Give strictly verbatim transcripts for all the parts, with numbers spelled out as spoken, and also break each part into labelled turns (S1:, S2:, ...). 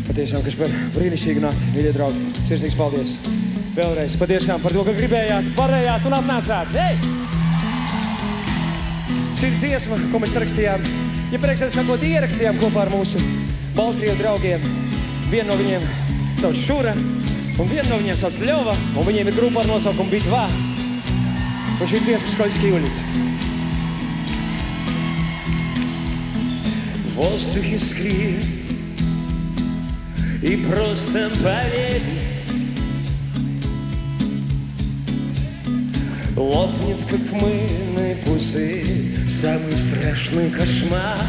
S1: Patiešām, kas par brīnišķīgu nakti, mīļie draugi. Sirsnīgs paldies. Vēlreiz patiešām par to, ka gribējāt, varējāt un atnācāt. Hei! Šī dziesma, ko mēs sarakstījām, ja priekšsēdē sakot, ierakstījām kopā ar mūsu Baltkrievu draugiem. Vienu no viņiem sauc Šura, un vienu no viņiem sauc Ļova, un viņiem ir grupa ar nosaukumu Bitva. Un šī dziesma Скользкие улицы. В воздухе искрит, и просто поверить, лопнет, как мыльный пузырь, самый страшный кошмар.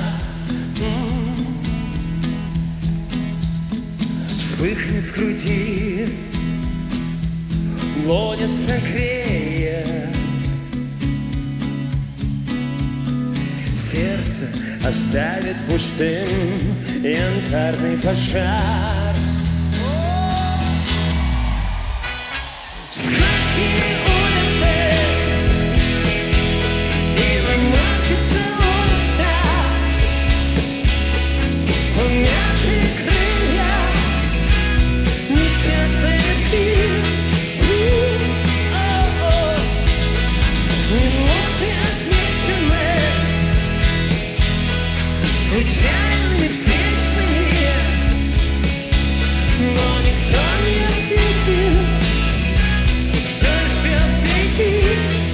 S1: Вспыхнет в груди, но не согреет. Сердце оставит пустым янтарный пожар. Скользкие улицы, и ломаются улица, помятые крылья, несчастные ты. Минуты отмечены случайными встречными, но никто не ответил, что ждет впереди.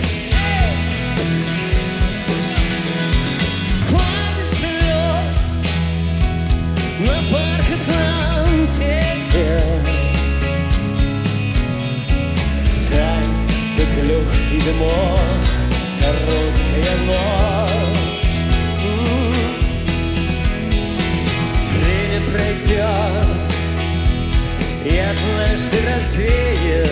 S1: Плавится лед на парк Атлантики, тает, как легкий дымок, короткая ночь. Время пройдет и однажды развеет